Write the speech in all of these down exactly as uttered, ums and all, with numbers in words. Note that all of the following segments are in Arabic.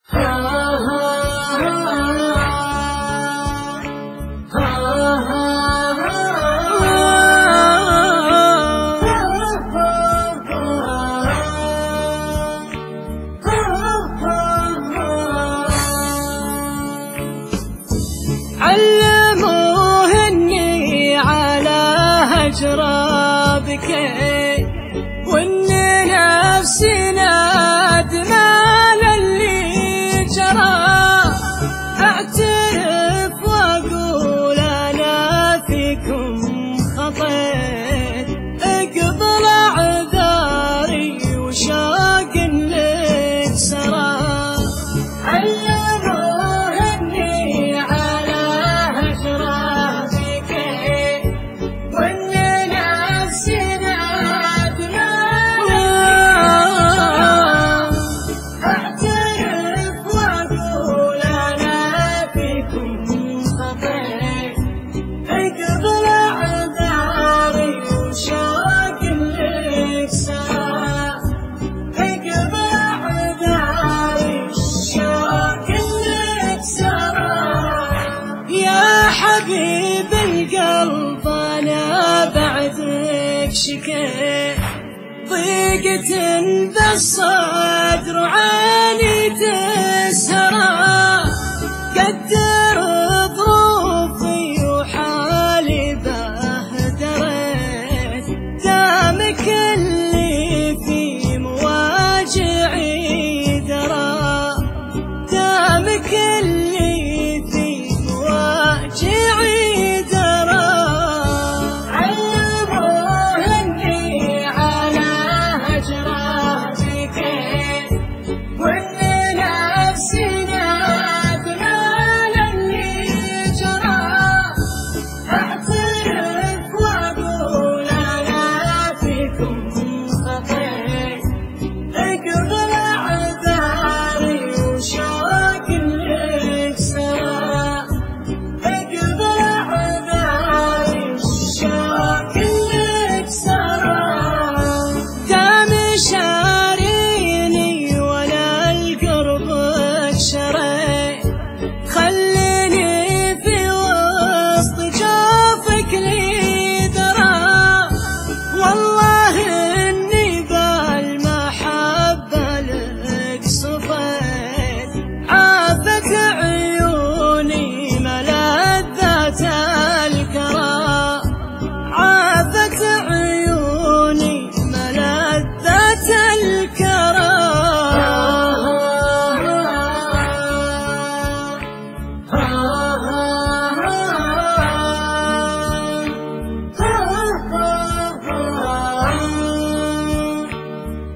علموه اني على هجره بكيت، وان نفسي ندمان اللي جرى. اعترف واقول انا فيكم خطيت، اقبل اعذاري وشاق لك سرى. حبيب القلب أنا بعدك شكيت، ضيقة بالصدر وعيني تسهرى. قدر ظروفي وحالي بهدرت، دامك اللي في مواجعي درى. دامك اللي جيعي درى. علموه اني على هجره بكيت، وان نفسي ندمان اللي جرى. اعترف واقول انا فيكم خطيت، اقبل اعذاري وشاق لك سرى.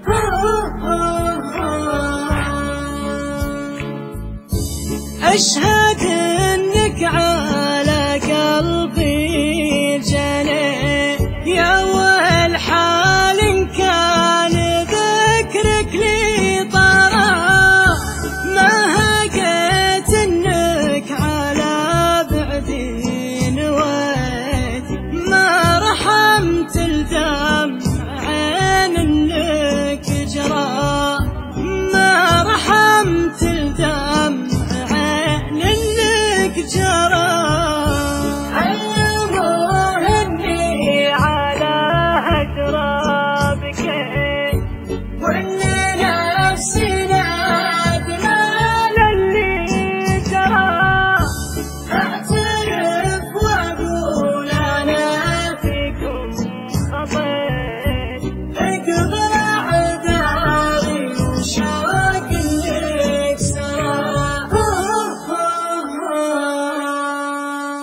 أشهد